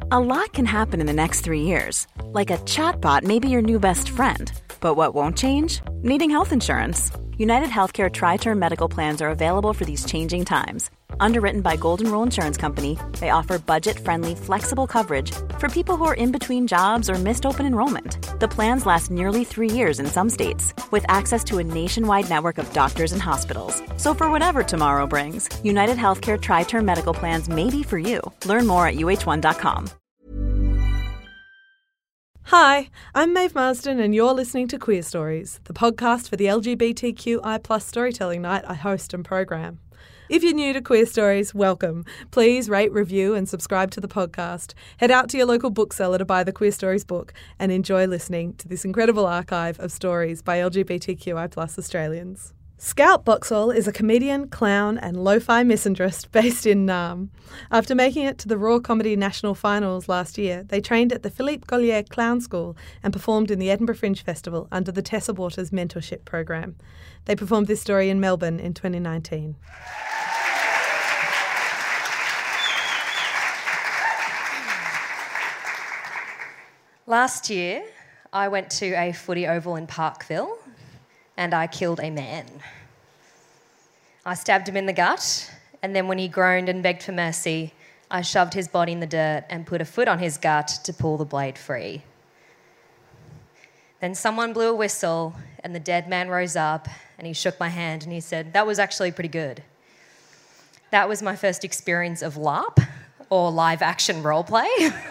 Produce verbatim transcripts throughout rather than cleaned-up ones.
A lot can happen in the next three years. Like a chatbot may be your new best friend. But what won't change? Needing health insurance. United Healthcare Tri-Term Medical Plans are available for these changing times. Underwritten by Golden Rule Insurance Company, they offer budget-friendly, flexible coverage for people who are in between jobs or missed open enrollment. The plans last nearly three years in some states, with access to a nationwide network of doctors and hospitals. So for whatever tomorrow brings, United Healthcare Tri-Term Medical Plans may be for you. Learn more at U H one dot com. Hi, I'm Maeve Marsden and you're listening to Queer Stories, the podcast for the L G B T Q I plus storytelling night I host and program. If you're new to Queer Stories, welcome. Please rate, review and subscribe to the podcast. Head out to your local bookseller to buy the Queer Stories book and enjoy listening to this incredible archive of stories by L G B T Q I plus Australians. Scout Boxall is a comedian, clown and lo-fi misandrist based in Naarm. After making it to the Raw Comedy National Finals last year, they trained at the Philippe Collier Clown School and performed in the Edinburgh Fringe Festival under the Tessa Waters Mentorship Program. They performed this story in Melbourne in twenty nineteen. Last year, I went to a footy oval in Parkville and I killed a man. I stabbed him in the gut, and then when he groaned and begged for mercy, I shoved his body in the dirt and put a foot on his gut to pull the blade free. Then someone blew a whistle and the dead man rose up and he shook my hand and he said, "That was actually pretty good." That was my first experience of LARP, or live action roleplay.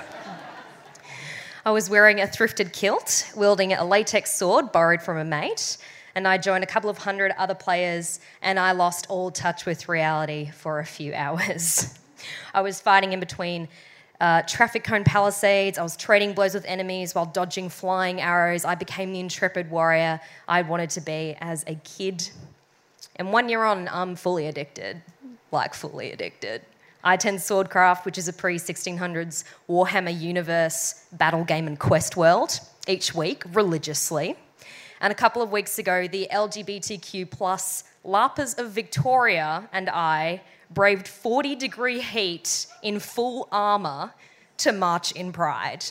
I was wearing a thrifted kilt, wielding a latex sword borrowed from a mate, and I joined a couple of hundred other players and I lost all touch with reality for a few hours. I was fighting in between uh, traffic cone palisades, I was trading blows with enemies while dodging flying arrows. I became the intrepid warrior I wanted to be as a kid. And one year on, I'm fully addicted, like fully addicted. I attend Swordcraft, which is a pre-sixteen hundreds Warhammer universe battle game and quest world, each week, religiously. And a couple of weeks ago, the L G B T Q plus LARPers of Victoria and I braved forty degree heat in full armour to march in Pride.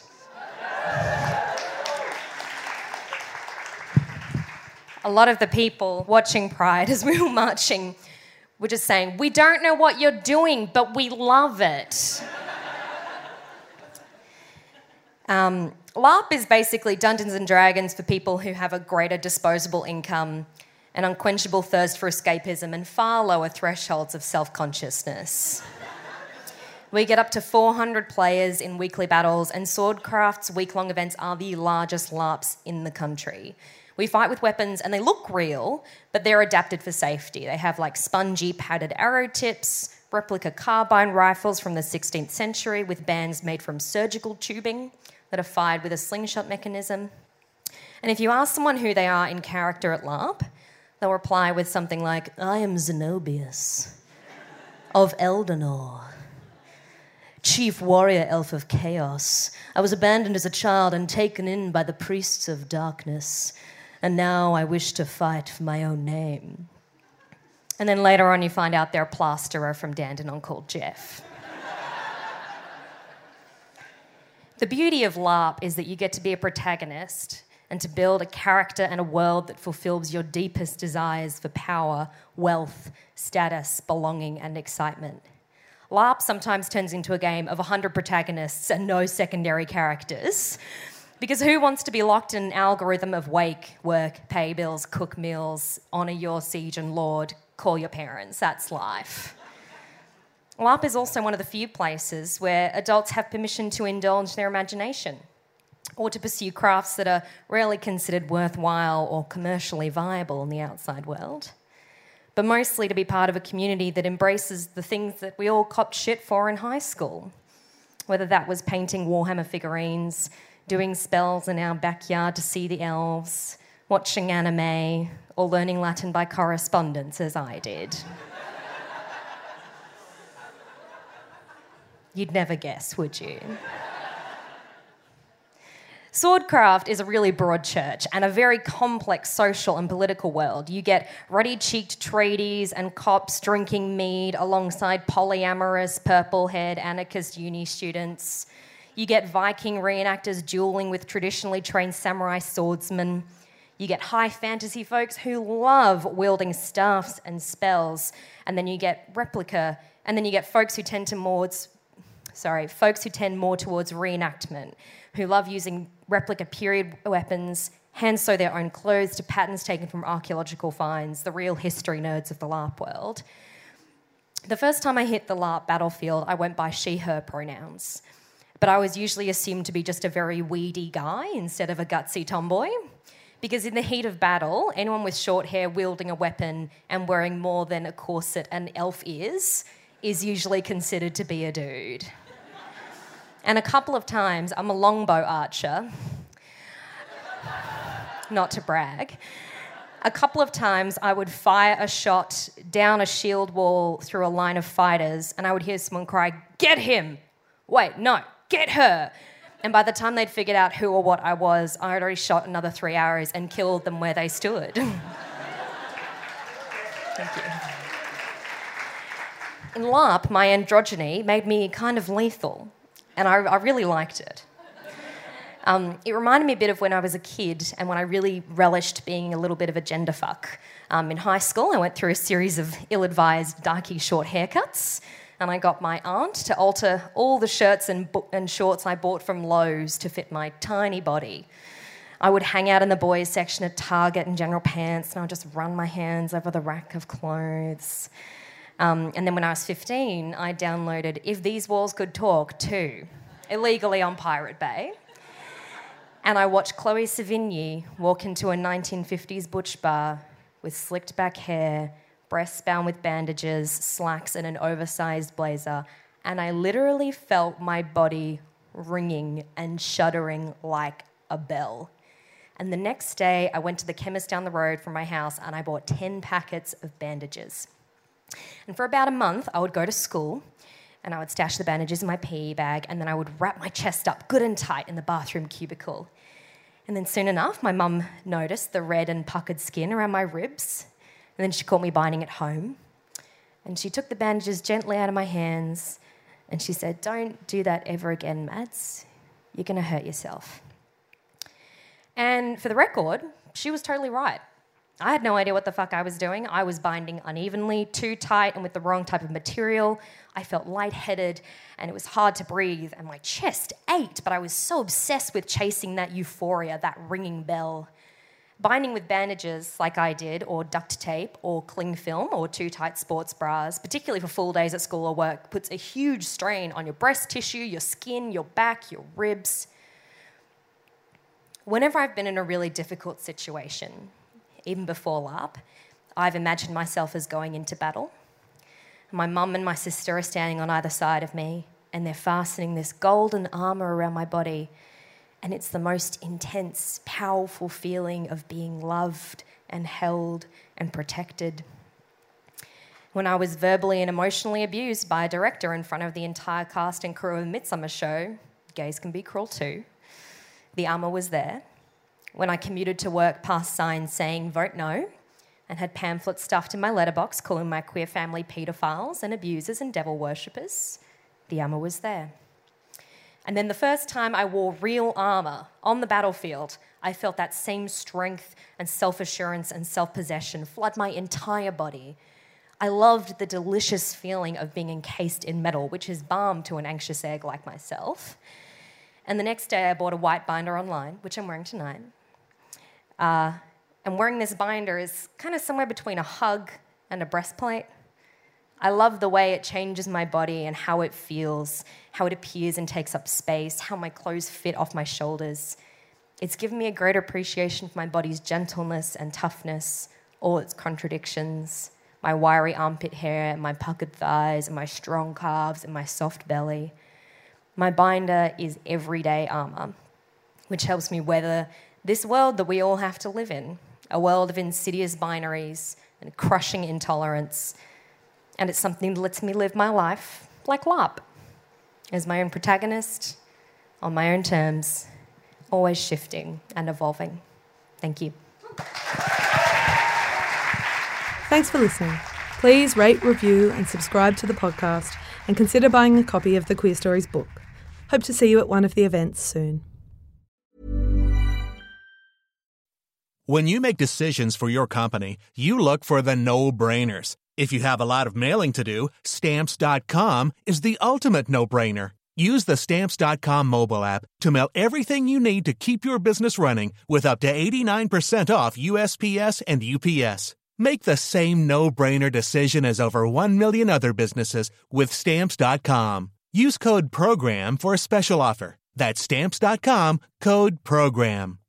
A lot of the people watching Pride as we were marching were just saying, "We don't know what you're doing, but we love it." um, LARP is basically Dungeons and Dragons for people who have a greater disposable income, an unquenchable thirst for escapism, and far lower thresholds of self-consciousness. We get up to four hundred players in weekly battles, and Swordcraft's week-long events are the largest LARPs in the country. We fight with weapons and they look real, but they're adapted for safety. They have like spongy padded arrow tips, replica carbine rifles from the sixteenth century with bands made from surgical tubing that are fired with a slingshot mechanism. And if you ask someone who they are in character at LARP, they'll reply with something like, "I am Zenobius of Eldenor, chief warrior elf of chaos. I was abandoned as a child and taken in by the priests of darkness. And now I wish to fight for my own name." And then later on you find out they're a plasterer from Dandenong called Jeff. The beauty of LARP is that you get to be a protagonist and to build a character and a world that fulfills your deepest desires for power, wealth, status, belonging and excitement. LARP sometimes turns into a game of one hundred protagonists and no secondary characters. Because who wants to be locked in an algorithm of wake, work, pay bills, cook meals, honour your siege and lord, call your parents? That's life. LARP is also one of the few places where adults have permission to indulge their imagination or to pursue crafts that are rarely considered worthwhile or commercially viable in the outside world, but mostly to be part of a community that embraces the things that we all copped shit for in high school, whether that was painting Warhammer figurines, doing spells in our backyard to see the elves, watching anime, or learning Latin by correspondence, as I did. You'd never guess, would you? Swordcraft is a really broad church and a very complex social and political world. You get ruddy-cheeked tradies and cops drinking mead alongside polyamorous, purple-haired anarchist uni students. You get Viking reenactors dueling with traditionally trained samurai swordsmen. You get high fantasy folks who love wielding staffs and spells. And then you get replica, and then you get folks who tend to more, sorry, folks who tend more towards reenactment, who love using replica period weapons, hand sew their own clothes to patterns taken from archaeological finds, the real history nerds of the LARP world. The first time I hit the LARP battlefield, I went by she, her pronouns. But I was usually assumed to be just a very weedy guy instead of a gutsy tomboy. Because in the heat of battle, anyone with short hair wielding a weapon and wearing more than a corset and elf ears is usually considered to be a dude. And a couple of times, I'm a longbow archer, not to brag, a couple of times I would fire a shot down a shield wall through a line of fighters and I would hear someone cry, "Get him!" Wait, no, get her! And by the time they'd figured out who or what I was, I had already shot another three arrows and killed them where they stood. Thank you. In LARP, my androgyny made me kind of lethal, and I, I really liked it. Um, it reminded me a bit of when I was a kid and when I really relished being a little bit of a gender fuck. Um, in high school, I went through a series of ill-advised, darky short haircuts, and I got my aunt to alter all the shirts and, bo- and shorts I bought from Lowe's to fit my tiny body. I would hang out in the boys' section at Target in general pants, and I would just run my hands over the rack of clothes. Um, and then when I was fifteen, I downloaded If These Walls Could Talk too, illegally on Pirate Bay. And I watched Chloe Sevigny walk into a nineteen fifties butch bar with slicked back hair, breasts bound with bandages, slacks and an oversized blazer, and I literally felt my body ringing and shuddering like a bell. And the next day, I went to the chemist down the road from my house and I bought ten packets of bandages. And for about a month, I would go to school and I would stash the bandages in my P E bag and then I would wrap my chest up good and tight in the bathroom cubicle. And then soon enough, my mum noticed the red and puckered skin around my ribs. And then she caught me binding at home. And she took the bandages gently out of my hands and she said, "Don't do that ever again, Mads. You're going to hurt yourself." And for the record, she was totally right. I had no idea what the fuck I was doing. I was binding unevenly, too tight, and with the wrong type of material. I felt lightheaded, and it was hard to breathe, and my chest ached, but I was so obsessed with chasing that euphoria, that ringing bell. Binding with bandages, like I did, or duct tape, or cling film, or too tight sports bras, particularly for full days at school or work, puts a huge strain on your breast tissue, your skin, your back, your ribs. Whenever I've been in a really difficult situation, even before LARP, I've imagined myself as going into battle. My mum and my sister are standing on either side of me, and they're fastening this golden armour around my body, and it's the most intense, powerful feeling of being loved and held and protected. When I was verbally and emotionally abused by a director in front of the entire cast and crew of a Midsummer show, gays can be cruel too, the armour was there. When I commuted to work past signs saying "Vote No" and had pamphlets stuffed in my letterbox calling my queer family paedophiles and abusers and devil worshippers, the armour was there. And then the first time I wore real armour on the battlefield, I felt that same strength and self-assurance and self-possession flood my entire body. I loved the delicious feeling of being encased in metal, which is balm to an anxious egg like myself. And the next day I bought a white binder online, which I'm wearing tonight. Uh, and wearing this binder is kind of somewhere between a hug and a breastplate. I love the way it changes my body and how it feels, how it appears and takes up space, how my clothes fit off my shoulders. It's given me a greater appreciation for my body's gentleness and toughness, all its contradictions, my wiry armpit hair and my puckered thighs and my strong calves and my soft belly. My binder is everyday armour, which helps me weather this world that we all have to live in, a world of insidious binaries and crushing intolerance. And it's something that lets me live my life like LARP, as my own protagonist, on my own terms, always shifting and evolving. Thank you. Thanks for listening. Please rate, review and subscribe to the podcast and consider buying a copy of the Queer Stories book. Hope to see you at one of the events soon. When you make decisions for your company, you look for the no-brainers. If you have a lot of mailing to do, Stamps dot com is the ultimate no-brainer. Use the Stamps dot com mobile app to mail everything you need to keep your business running with up to eighty-nine percent off U S P S and U P S. Make the same no-brainer decision as over one million other businesses with Stamps dot com. Use code PROGRAM for a special offer. That's Stamps dot com, code PROGRAM.